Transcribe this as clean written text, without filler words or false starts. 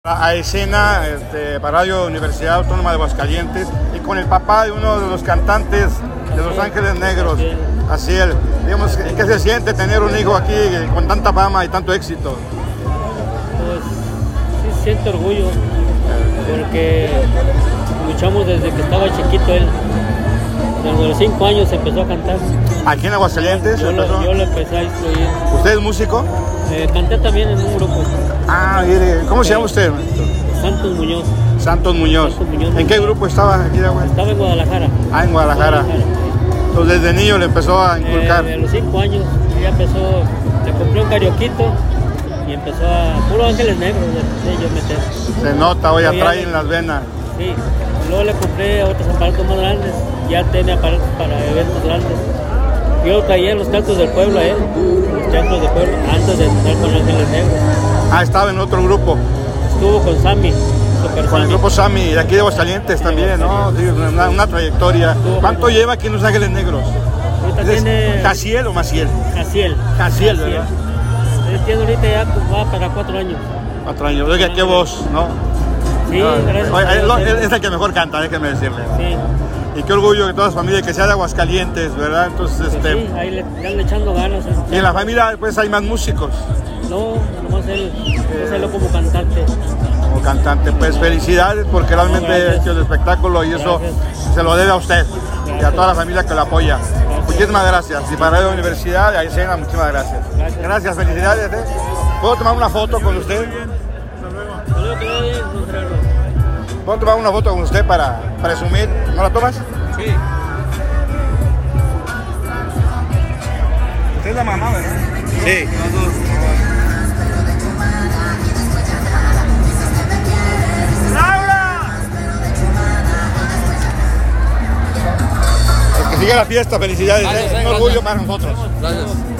A escena para Radio Universidad Autónoma de Aguascalientes y con el papá de uno de los cantantes de Los Ángeles Negros, Asiel. Digamos, ¿qué se siente tener un hijo aquí con tanta fama y tanto éxito? Pues sí siento orgullo porque luchamos desde que estaba chiquito él. Desde los 5 años empezó a cantar. ¿Aquí en Aguascalientes? Yo lo empecé a instruir. ¿Usted es músico? Canté también en un grupo. Ah, mire, ¿cómo se llama usted? Santos Muñoz. Santos Muñoz. ¿En qué grupo estaba aquí de Aguascalientes? Estaba en Guadalajara. Ah, en Guadalajara. Entonces desde niño le empezó a inculcar. A los 5 años ya empezó, le compré un carioquito y empezó a puro Ángeles Negros, yo meter. Se nota, hoy atrae en las venas. Sí, luego le compré otros aparatos más grandes, ya tiene aparatos para eventos grandes. Yo lo traía en los teatros del pueblo a él, los teatros del pueblo, antes de estar con Ángeles Negros. Ah, estaba en otro grupo. Estuvo con Sammy. Con el grupo Sammy, de aquí de Aguascalientes también, ¿no? Sí, una trayectoria. ¿Cuánto lleva aquí en Los Ángeles Negros? Tiene... ¿Jaciel o Maciel? Jaciel, ¿verdad? Tiene ahorita ya va para 4 años. 4 años, oiga, qué voz, ¿no? Sí, gracias. Es el que mejor canta, déjeme decirle. Sí. Y qué orgullo que toda su familia, que sea de Aguascalientes, ¿verdad? Entonces, sí, ahí le están echando ganas. Y en la familia, pues, hay más músicos. No, nomás él como cantante. Como cantante, pues, felicidades, porque realmente ha hecho el espectáculo y eso se lo debe a usted y a toda la familia que lo apoya. Muchísimas gracias. Y para Radio Universidad, a escena, muchísimas gracias. Gracias, felicidades. ¿Puedo tomar una foto con usted? ¿Puedo tomar una foto con usted para presumir? ¿No la tomas? Sí. Usted es la mamá, ¿verdad? Sí. ¡Laura! Pues que siga la fiesta, felicidades. Un orgullo para nosotros. Gracias.